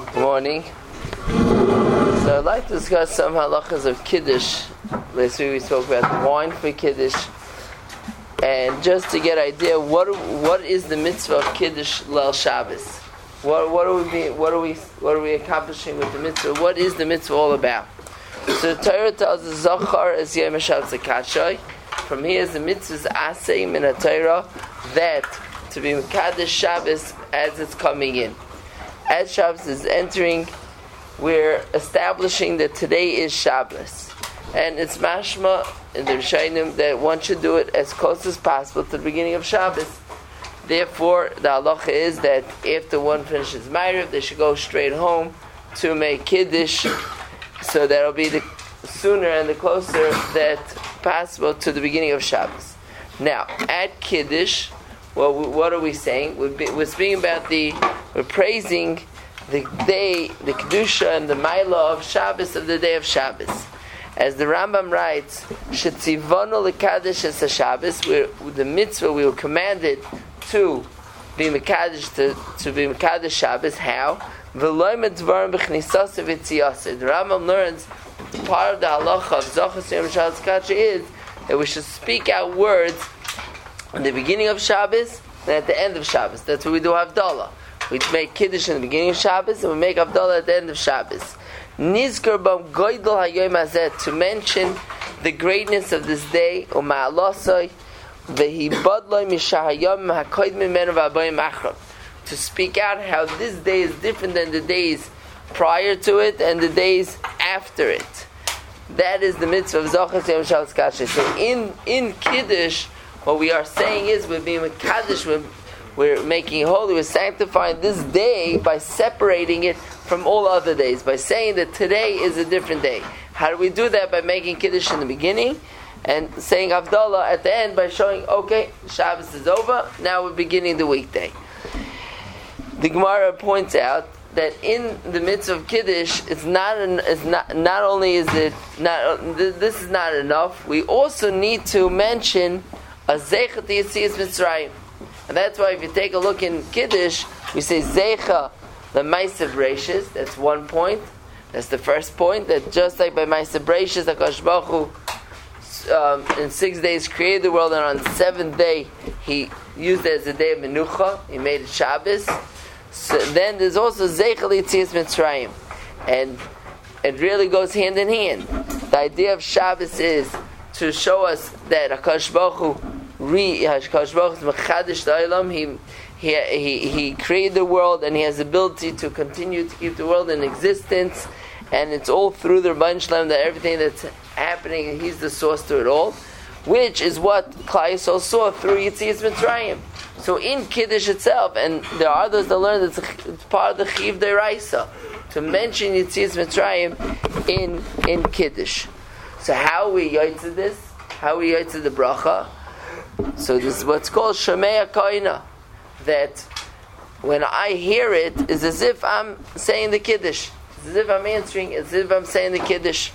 Good morning. So I'd like to discuss some halachas of Kiddush. Last week we spoke about wine for Kiddush, and just to get an idea, what is the mitzvah of Kiddush Leil Shabbos? What are we accomplishing with the mitzvah? What is the mitzvah all about? So the Torah tells us Zachar es Yom HaShabbos Zakashay. From here is the mitzvah's asay min HaTorah, that to be Mekadesh Shabbos as it's coming in. As Shabbos is entering, we're establishing that today is Shabbos. And it's mashma in the Rishonim that one should do it as close as possible to the beginning of Shabbos. Therefore, the halacha is that after one finishes Ma'ariv, they should go straight home to make Kiddush, so that'll be the sooner and the closer that possible to the beginning of Shabbos. Now, at Kiddush, well, what are we saying? We're speaking about we're praising the day, the Kedusha and the Maila of Shabbos, of the day of Shabbos. As the Rambam writes, Shetzivonu lekadesh es HaShabbos, the mitzvah we were commanded to be Mekadesh, to be Mekadesh Shabbos. How? V'loi medvarim b'chnisasa v'tziyasa. The Rambam learns part of the halacha of Zachas Yom Shabbos Kacha is that we should speak out words in the beginning of Shabbos and at the end of Shabbos. That's what we do Havdalah. We make Kiddush in the beginning of Shabbos and we make Havdalah at the end of Shabbos. Nizkar bam goydel hayom hazeh, to mention the greatness of this day, u'ma'alosai v'hibadloi mishahayom hakoyd mimenu v'abayim achram, to speak out how this day is different than the days prior to it and the days after it. That is the mitzvah of Zachas Yom Shabbos Kasher. So in Kiddush, what we are saying is we're being Mekadesh, we're making holy, we're sanctifying this day by separating it from all other days, by saying that today is a different day. How do we do that? By making Kiddush in the beginning and saying Havdalah at the end by showing, okay, Shabbos is over, now we're beginning the weekday. The Gemara points out that in the mitzvah of Kiddush, this is not enough. We also need to mention a Zeicha to Yetzias Mitzrayim. And that's why if you take a look in Kiddush, we say Zeicha the Ma'aseh Bereishis. That's one point. That's the first point. That just like by Ma'aseh Bereishis, HaKadosh Baruch Hu in 6 days created the world, and on the seventh day He used it as a day of Menucha. He made it Shabbos. So then there's also Zeicha Yetzias Mitzrayim, and it really goes hand in hand. The idea of Shabbos is to show us that HaKadosh Baruch Hu HaKadosh Baruch Hu is Mechadish L'Olam. He created the world, and He has the ability to continue to keep the world in existence, and it's all through the Rebbeinu Shalom that everything that's happening, He's the source to it all, which is what Klal Yisrael saw through Yetzias Mitzrayim. So in Kiddush itself, and there are others that learn that it's part of the Chiv D'Oraisa to mention Yetzias Mitzrayim in Kiddush. So how we yotze this? How we yotze the bracha? So this is what's called Shomei HaKoina. That when I hear it, is as if I'm saying the Kiddush. It's as if I'm answering, as if I'm saying the Kiddush.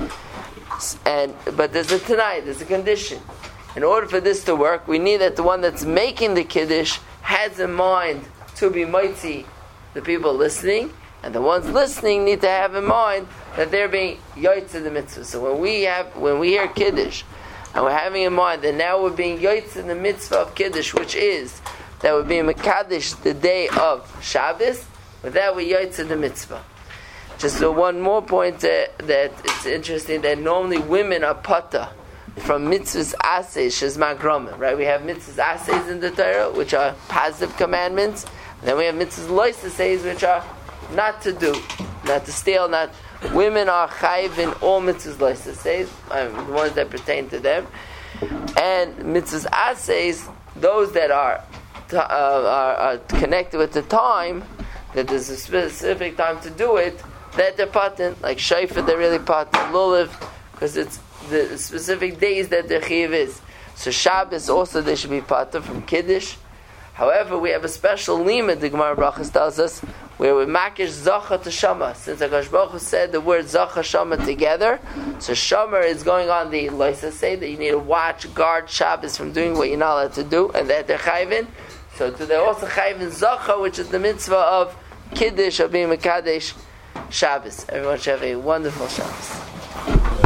But there's a Tanai, there's a condition. In order for this to work, we need that the one that's making the Kiddush has in mind to be mighty the people listening, and the ones listening need to have in mind that they're being yotze the mitzvah. So when we hear Kiddush, and we're having in mind that now we're being yotze in the mitzvah of Kiddush, which is that we're being Mekadesh the day of Shabbos, with that we yotze the mitzvah. Just one more point that it's interesting that normally women are pata from mitzvahs aseh shezman gromim, right? We have mitzvahs asehs in the Torah, which are positive commandments, and then we have mitzvahs lois asehs, which are not to do, not to steal, not. Women are chayiv in all mitzvahs lois asehs, the ones that pertain to them, and mitzvahs asehs, those that are connected with the time, that there's a specific time to do it, that they're patent, like shayfa they're really patent, lulav, because it's the specific days that the chiyuv is. So Shabbos also they should be patent from Kiddush. However, we have a special limit, the Gemara Brachas tells us, where we makish zacha to shama. Since HaKadosh Baruch Hu said the word zacha shama together, so shama is going on the loisa say that you need to watch, guard Shabbos from doing what you're not allowed to do, and that they're chayvin. So they're also chayvin zacha, which is the mitzvah of Kiddush or being Mekadesh Shabbos. Everyone should have a wonderful Shabbos.